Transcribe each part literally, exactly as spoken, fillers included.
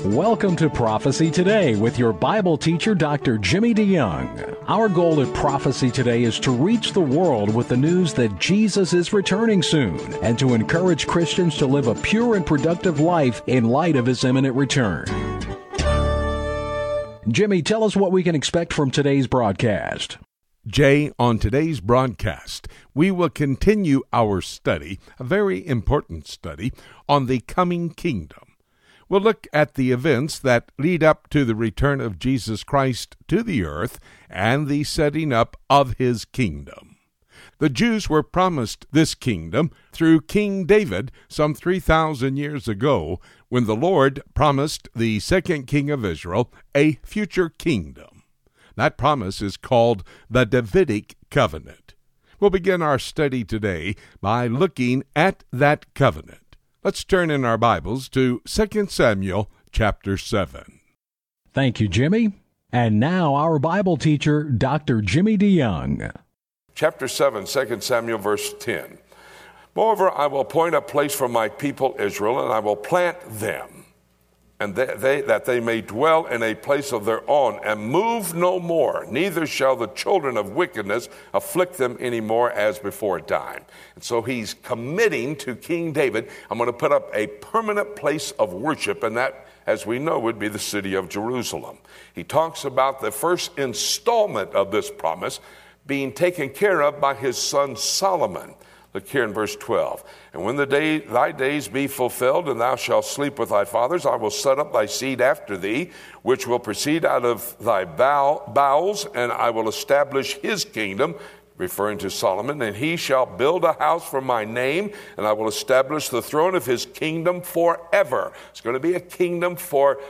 Welcome to Prophecy Today with your Bible teacher, Doctor Jimmy DeYoung. Our goal at Prophecy Today is to reach the world with the news that Jesus is returning soon and to encourage Christians to live a pure and productive life in light of His imminent return. Jimmy, tell us what we can expect from today's broadcast. Jay, on today's broadcast, we will continue our study, a very important study, on the coming kingdom. We'll look at the events that lead up to the return of Jesus Christ to the earth and the setting up of His kingdom. The Jews were promised this kingdom through King David some three thousand years ago, when the Lord promised the second king of Israel a future kingdom. That promise is called the Davidic covenant. We'll begin our study today by looking at that covenant. Let's turn in our Bibles to Second Samuel chapter seven. Thank you, Jimmy. And now our Bible teacher, Doctor Jimmy DeYoung. Chapter seven, Second Samuel, verse ten. Moreover, I will appoint a place for my people Israel, and I will plant them, and they, they, that they may dwell in a place of their own, and move no more. Neither shall the children of wickedness afflict them any more as before time. And so he's committing to King David, I'm going to put up a permanent place of worship, and that, as we know, would be the city of Jerusalem. He talks about the first installment of this promise being taken care of by his son Solomon. Look here in verse twelve. And when the day thy days be fulfilled, and thou shalt sleep with thy fathers, I will set up thy seed after thee, which will proceed out of thy bow, bowels, and I will establish his kingdom, referring to Solomon, and he shall build a house for my name, and I will establish the throne of his kingdom forever. It's going to be a kingdom forever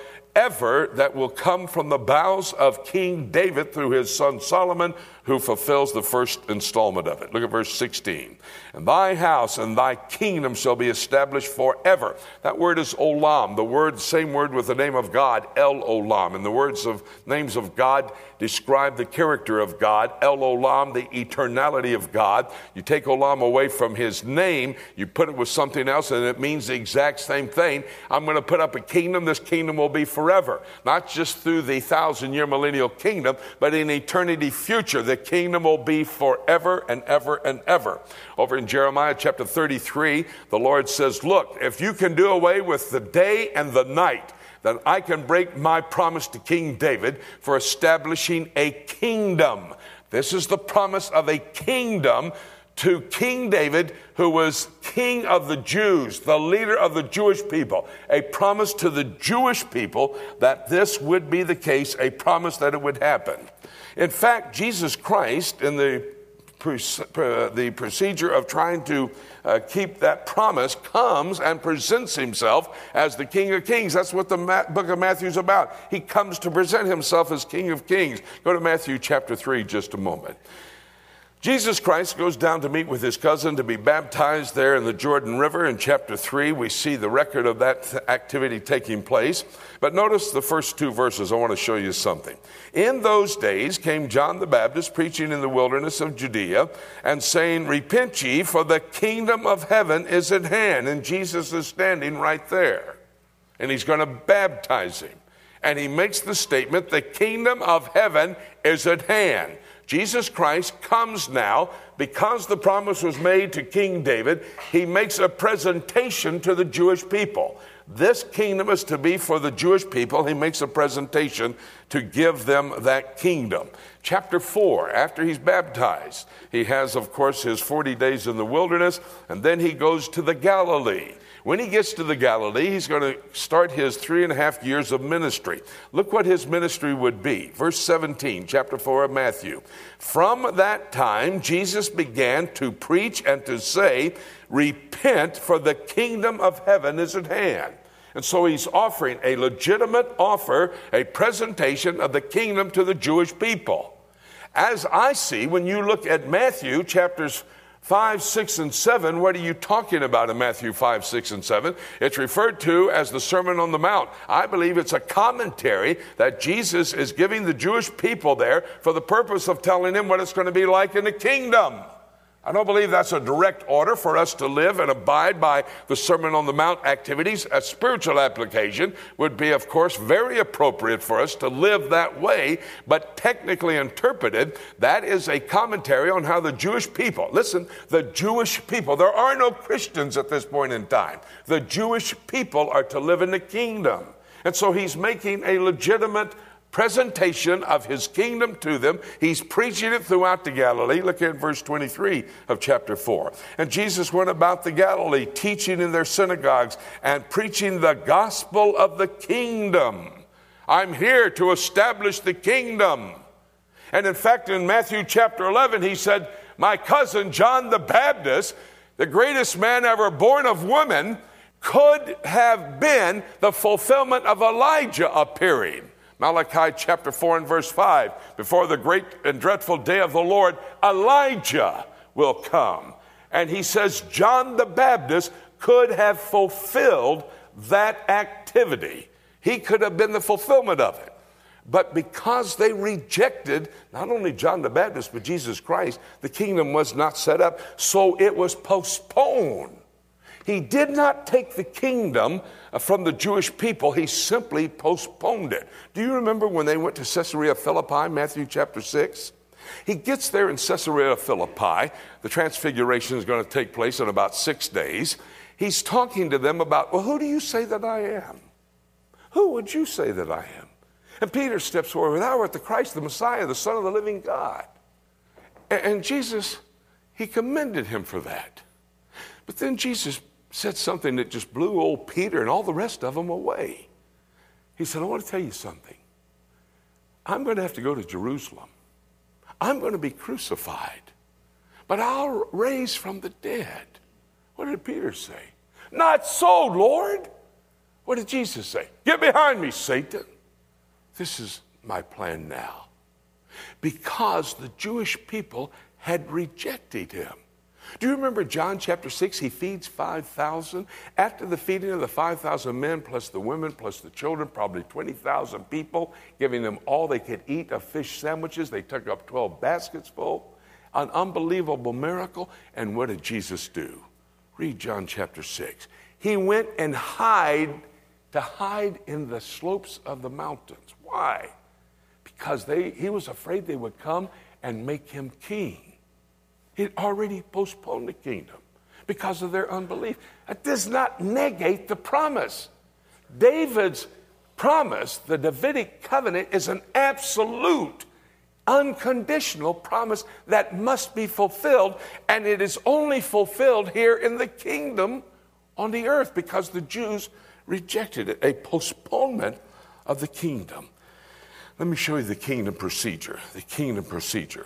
that will come from the bowels of King David through his son Solomon, who fulfills the first installment of it. Look at verse sixteen. And thy house and thy kingdom shall be established forever. That word is olam, the word, same word with the name of God, El Olam. And the words of names of God describe the character of God. El Olam, the eternality of God. You take olam away from his name, you put it with something else, and it means the exact same thing. I'm going to put up a kingdom. This kingdom will be forever. Not just through the thousand-year millennial kingdom, but in eternity future. The kingdom will be forever and ever and ever. Over in Jeremiah chapter thirty-three, the Lord says, look, if you can do away with the day and the night, then I can break my promise to King David for establishing a kingdom. This is the promise of a kingdom to King David, who was king of the Jews, the leader of the Jewish people. A promise to the Jewish people that this would be the case, a promise that it would happen. In fact, Jesus Christ, in the, the procedure of trying to uh, keep that promise, comes and presents himself as the King of Kings. That's what the Ma- book of Matthew is about. He comes to present himself as King of Kings. Go to Matthew chapter three just a moment. Jesus Christ goes down to meet with his cousin to be baptized there in the Jordan River. In chapter three, we see the record of that activity taking place. But notice the first two verses. I want to show you something. In those days came John the Baptist preaching in the wilderness of Judea and saying, repent ye, for the kingdom of heaven is at hand. And Jesus is standing right there. And he's going to baptize him. And he makes the statement, the kingdom of heaven is at hand. Jesus Christ comes now, because the promise was made to King David, he makes a presentation to the Jewish people. This kingdom is to be for the Jewish people. He makes a presentation to give them that kingdom. Chapter four, after he's baptized, he has, of course, his forty days in the wilderness, and then he goes to the Galilee. When he gets to the Galilee, he's going to start his three and a half years of ministry. Look what his ministry would be. Verse seventeen, chapter four of Matthew. From that time, Jesus began to preach and to say, repent, for the kingdom of heaven is at hand. And so he's offering a legitimate offer, a presentation of the kingdom to the Jewish people. As I see, when you look at Matthew chapters five, six, and seven, what are you talking about in Matthew five, six, and seven? It's referred to as the Sermon on the Mount. I believe it's a commentary that Jesus is giving the Jewish people there for the purpose of telling them what it's going to be like in the kingdom. I don't believe that's a direct order for us to live and abide by the Sermon on the Mount activities. A spiritual application would be, of course, very appropriate for us to live that way, but technically interpreted, that is a commentary on how the Jewish people, listen, the Jewish people, there are no Christians at this point in time. The Jewish people are to live in the kingdom. And so he's making a legitimate presentation of his kingdom to them. He's preaching it throughout the Galilee. Look at verse twenty-three of chapter four. And Jesus went about the Galilee, teaching in their synagogues and preaching the gospel of the kingdom. I'm here to establish the kingdom. And in fact, in Matthew chapter eleven, he said, my cousin John the Baptist, the greatest man ever born of woman, could have been the fulfillment of Elijah appearing. Malachi chapter four and verse five, before the great and dreadful day of the Lord, Elijah will come. And he says John the Baptist could have fulfilled that activity. He could have been the fulfillment of it. But because they rejected not only John the Baptist, but Jesus Christ, the kingdom was not set up, so it was postponed. He did not take the kingdom from the Jewish people. He simply postponed it. Do you remember when they went to Caesarea Philippi, Matthew chapter six? He gets there in Caesarea Philippi. The transfiguration is going to take place in about six days. He's talking to them about, well, who do you say that I am? Who would you say that I am? And Peter steps forward, thou art the Christ, the Messiah, the Son of the living God. And, and Jesus, he commended him for that. But then Jesus said something that just blew old Peter and all the rest of them away. He said, I want to tell you something. I'm going to have to go to Jerusalem. I'm going to be crucified, but I'll raise from the dead. What did Peter say? Not so, Lord. What did Jesus say? Get behind me, Satan. This is my plan now. Because the Jewish people had rejected him. Do you remember John chapter six? He feeds five thousand. After the feeding of the five thousand men, plus the women, plus the children, probably twenty thousand people, giving them all they could eat of fish sandwiches. They took up twelve baskets full. An unbelievable miracle. And what did Jesus do? Read John chapter six. He went and hide to hide in the slopes of the mountains. Why? Because they, he was afraid they would come and make him king. He'd already postponed the kingdom because of their unbelief. That does not negate the promise. David's promise, the Davidic covenant, is an absolute, unconditional promise that must be fulfilled, and it is only fulfilled here in the kingdom on the earth because the Jews rejected it, a postponement of the kingdom. Let me show you the kingdom procedure, the kingdom procedure.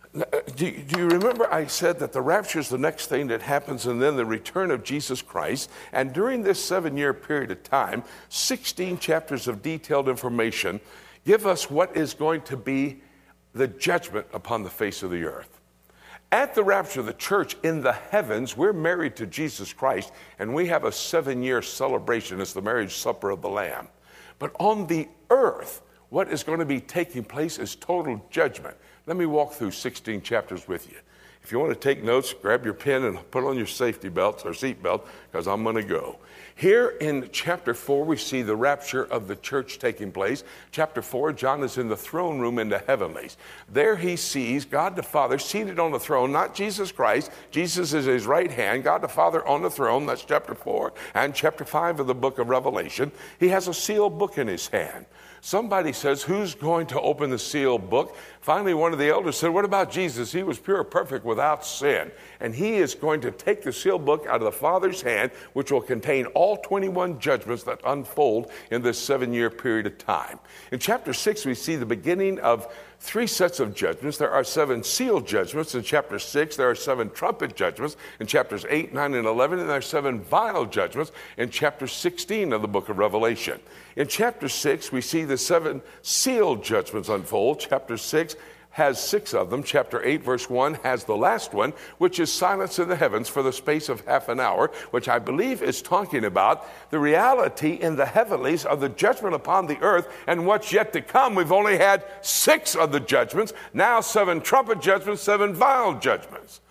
Do, do you remember I said that the rapture is the next thing that happens and then the return of Jesus Christ? And during this seven-year period of time, sixteen chapters of detailed information give us what is going to be the judgment upon the face of the earth. At the rapture of the church in the heavens, we're married to Jesus Christ, and we have a seven-year celebration. It's the marriage supper of the Lamb. But on the earth, what is going to be taking place is total judgment. Let me walk through sixteen chapters with you. If you want to take notes, grab your pen and put on your safety belts or seat belt, because I'm going to go. Here in chapter four, we see the rapture of the church taking place. Chapter four, John is in the throne room in the heavenlies. There he sees God the Father seated on the throne, not Jesus Christ. Jesus is his right hand, God the Father on the throne. That's chapter four. And chapter five of the book of Revelation, he has a sealed book in his hand. Somebody says, who's going to open the sealed book? Finally, one of the elders said, what about Jesus? He was pure, perfect, without sin. And he is going to take the sealed book out of the Father's hand, which will contain all twenty-one judgments that unfold in this seven-year period of time. In chapter six, we see the beginning of three sets of judgments. There are seven sealed judgments. In chapter six, there are seven trumpet judgments. In chapters eight, nine, and eleven, and there are seven vial judgments in chapter sixteen of the book of Revelation. In chapter six, we see the seven sealed judgments unfold. Chapter six has six of them. Chapter eight, verse one, has the last one, which is silence in the heavens for the space of half an hour, which I believe is talking about the reality in the heavenlies of the judgment upon the earth and what's yet to come. We've only had six of the judgments, now seven trumpet judgments, seven vial judgments.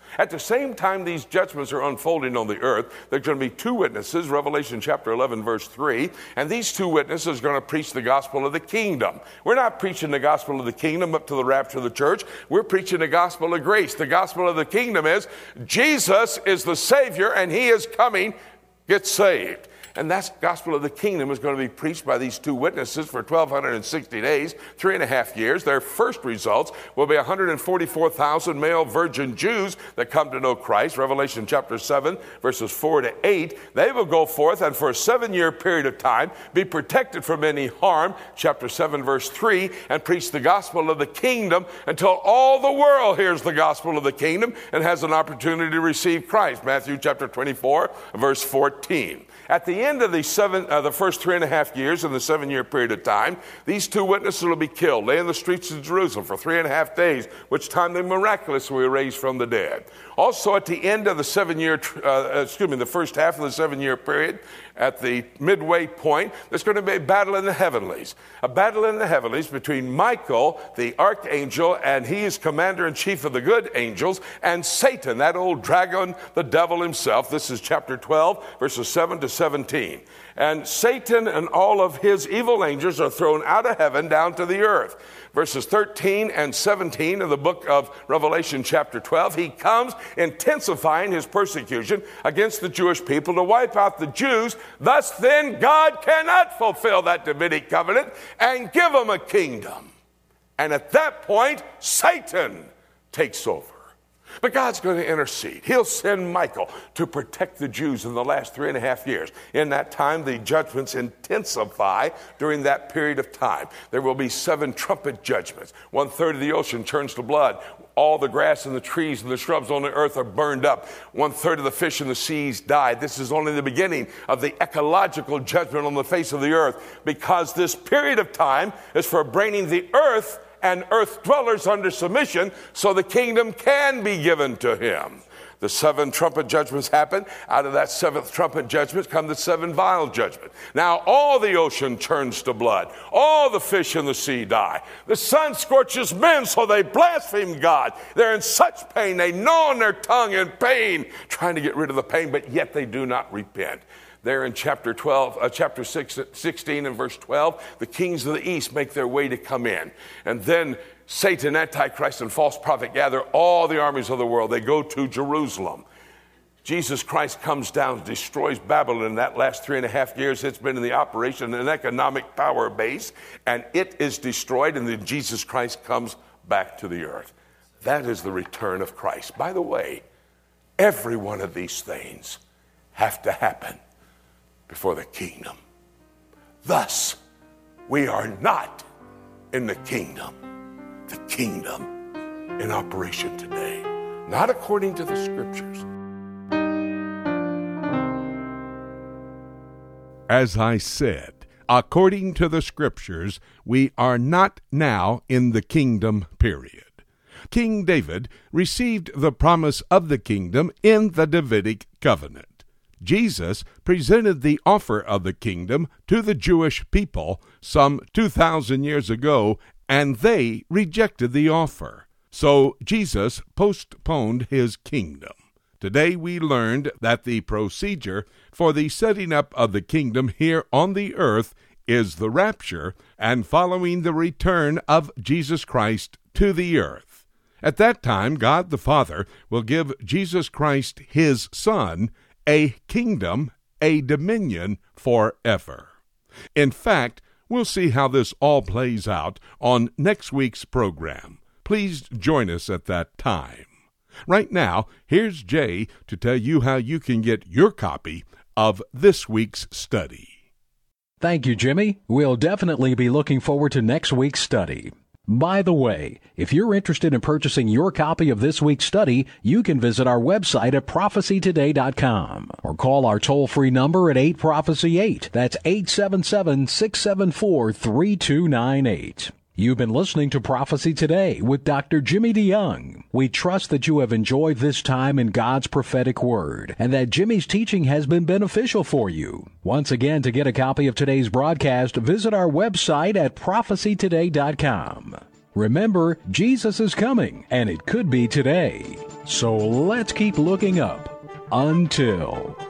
At the same time these judgments are unfolding on the earth, there's going to be two witnesses, Revelation chapter eleven, verse three, and these two witnesses are going to preach the gospel of the kingdom. We're not preaching the gospel of the kingdom up to the rapture of the church. We're preaching the gospel of grace. The gospel of the kingdom is Jesus is the Savior and he is coming. Get saved. And that gospel of the kingdom is going to be preached by these two witnesses for twelve sixty days, three and a half years. Their first results will be one hundred forty-four thousand male virgin Jews that come to know Christ. Revelation chapter seven, verses four to eight. They will go forth and for a seven-year period of time be protected from any harm, chapter seven, verse three, and preach the gospel of the kingdom until all the world hears the gospel of the kingdom and has an opportunity to receive Christ. Matthew chapter twenty-four, verse fourteen. At the end of the seven, uh, the first three and a half years in the seven-year period of time, these two witnesses will be killed, lay in the streets of Jerusalem for three and a half days, which time they miraculously were raised from the dead. Also, at the end of the seven-year, uh, excuse me, the first half of the seven-year period, at the midway point, there's going to be a battle in the heavenlies. A battle in the heavenlies between Michael, the archangel, and he is commander-in-chief of the good angels, and Satan, that old dragon, the devil himself. This is chapter twelve, verses seven to seventeen. And Satan and all of his evil angels are thrown out of heaven down to the earth. Verses thirteen and seventeen of the book of Revelation chapter twelve, he comes intensifying his persecution against the Jewish people to wipe out the Jews. Thus then God cannot fulfill that Davidic covenant and give them a kingdom. And at that point, Satan takes over. But God's going to intercede. He'll send Michael to protect the Jews in the last three and a half years. In that time, the judgments intensify during that period of time. There will be seven trumpet judgments. One third of the ocean turns to blood. All the grass and the trees and the shrubs on the earth are burned up. One third of the fish in the seas die. This is only the beginning of the ecological judgment on the face of the earth, because this period of time is for bringing the earth and earth dwellers under submission so the kingdom can be given to him. The seven trumpet judgments happen. Out of that seventh trumpet judgment come the seven vial judgment. Now all the ocean turns to blood. All the fish in the sea die. The sun scorches men so they blaspheme God. They're in such pain. They gnaw on their tongue in pain, trying to get rid of the pain, but yet they do not repent. There in chapter twelve, uh, chapter six, sixteen and verse twelve, the kings of the east make their way to come in. And then Satan, Antichrist, and false prophet gather all the armies of the world. They go to Jerusalem. Jesus Christ comes down, destroys Babylon in that last three and a half years. It's been in the operation, an economic power base, and it is destroyed, and then Jesus Christ comes back to the earth. That is the return of Christ. By the way, every one of these things have to happen before the kingdom. Thus, we are not in the kingdom. The kingdom in operation today, not according to the scriptures. As I said, according to the scriptures, we are not now in the kingdom period. King David received the promise of the kingdom in the Davidic covenant. Jesus presented the offer of the kingdom to the Jewish people some two thousand years ago, and they rejected the offer. So Jesus postponed his kingdom. Today we learned that the procedure for the setting up of the kingdom here on the earth is the rapture and following the return of Jesus Christ to the earth. At that time, God the Father will give Jesus Christ, his Son, a kingdom, a dominion forever. In fact, we'll see how this all plays out on next week's program. Please join us at that time. Right now, here's Jay to tell you how you can get your copy of this week's study. Thank you, Jimmy. We'll definitely be looking forward to next week's study. By the way, if you're interested in purchasing your copy of this week's study, you can visit our website at prophecy today dot com or call our toll-free number at eight prophecy eight. That's eight seven seven, six seven four, three two nine eight. You've been listening to Prophecy Today with Doctor Jimmy DeYoung. We trust that you have enjoyed this time in God's prophetic word and that Jimmy's teaching has been beneficial for you. Once again, to get a copy of today's broadcast, visit our website at prophecy today dot com. Remember, Jesus is coming, and it could be today. So let's keep looking up until...